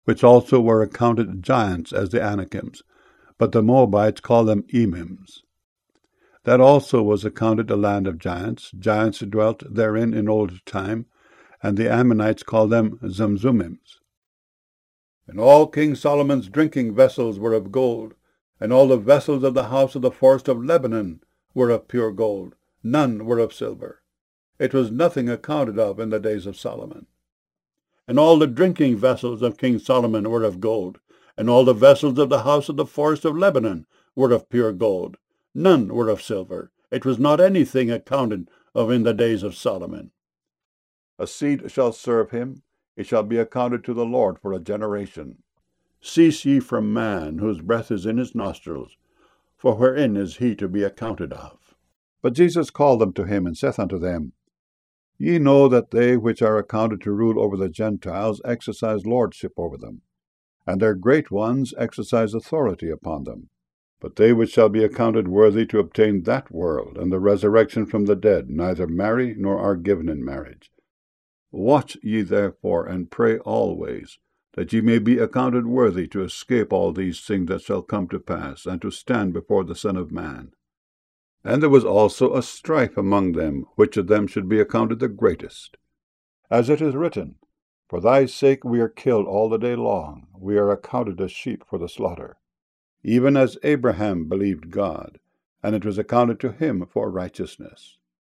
which also were accounted giants as the Anakims, but the Moabites called them Emims. That also was accounted a land of giants. Giants dwelt therein in old time, and the Ammonites called them Zamzummims. And all King Solomon's drinking vessels were of gold, and all the vessels of the house of the forest of Lebanon were of pure gold. None were of silver. It was nothing accounted of in the days of Solomon. And all the drinking vessels of King Solomon were of gold, and all the vessels of the house of the forest of Lebanon were of pure gold. None were of silver. It was not anything accounted of in the days of Solomon. A seed shall serve him. It shall be accounted to the Lord for a generation. Cease ye from man, whose breath is in his nostrils, for wherein is he to be accounted of? But Jesus called them to him, and saith unto them, Ye know that they which are accounted to rule over the Gentiles exercise lordship over them, and their great ones exercise authority upon them. But they which shall be accounted worthy to obtain that world and the resurrection from the dead neither marry nor are given in marriage. Watch ye therefore, and pray always, that ye may be accounted worthy to escape all these things that shall come to pass, and to stand before the Son of Man. And there was also a strife among them, which of them should be accounted the greatest. As it is written, For thy sake we are killed all the day long, we are accounted as sheep for the slaughter. Even as Abraham believed God, and it was accounted to him for righteousness.